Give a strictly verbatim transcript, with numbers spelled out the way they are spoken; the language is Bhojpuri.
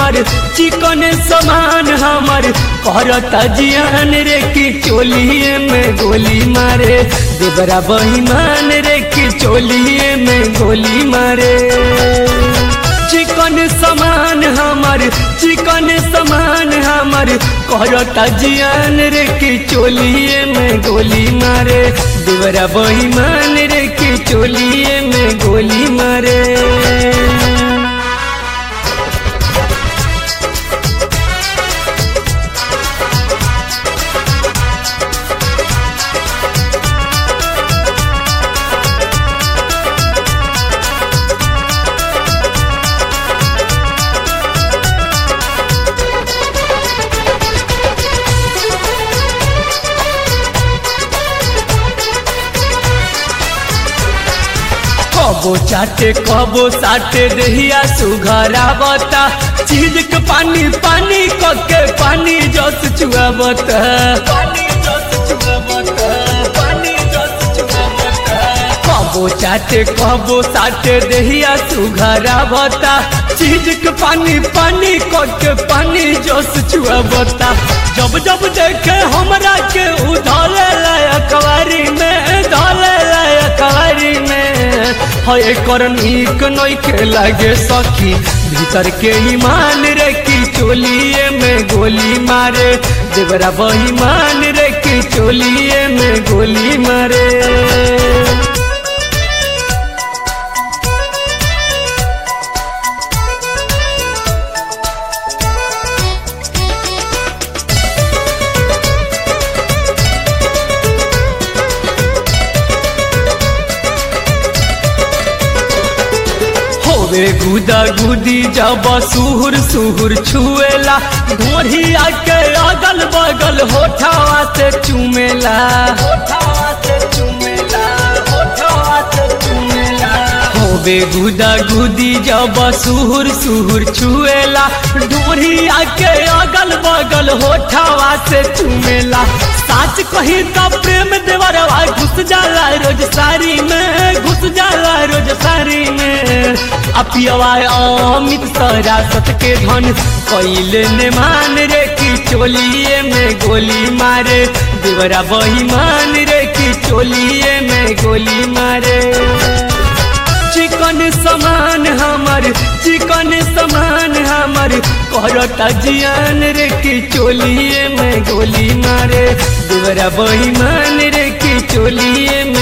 हमर चिकन समान हमर करता जियान रे की चोलिए में गोली मारे देवरा बेईमान रे की चोलिए में गोली मारे। चिकन समान हमर चिकन समान हमर करता जियान रे की चोलिए में गोली मारे देवरा बेईमान रे की चोलिए में गोली मारे। कबो चाटे कबो साटे दहिया सुघरा बता चीज के पानी पानी कके पानी जस चुआबता पानी जस चुआबता पानी जस चुआबता। कबो चाटे कबो साटे दहिया सुघरा बता चीज के पानी पानी कके पानी जस चुआबता। जब जब देखे हमरा के उधले लाया कवारी में धले लाया कवारी में है कर नीक नई के लागे सखी भीतर के ईमान रे की चोलिए में गोली मारे देवरा बेईमान रे की चोलिए में गोली मारे। गुदा गुदी जब सुहुर सुहुर छुएला ढोरी आके अगल बगल होठावा से चुमेला होठावा से चुमेला होठावा से चुमेला। होबे गुदा गुदी जब सुहुर सुहुर छुएला ढोरी आके अगल बगल होठावा से चुमेला। साच कही तो प्रेम देवरवा घुस जाला रोज सारी में घुस जाला रोज सारी में। अपियवा अमित सरासत के धन कैले ने मान रे की चोलिए में गोली मारे देवरा बेईमान रे की चोलिए में गोली मारे। चिकन समान हमर चिकन समान हमर करता जियान रे की चोलिए में गोली मारे देवरा बेईमान रे की चोलिए में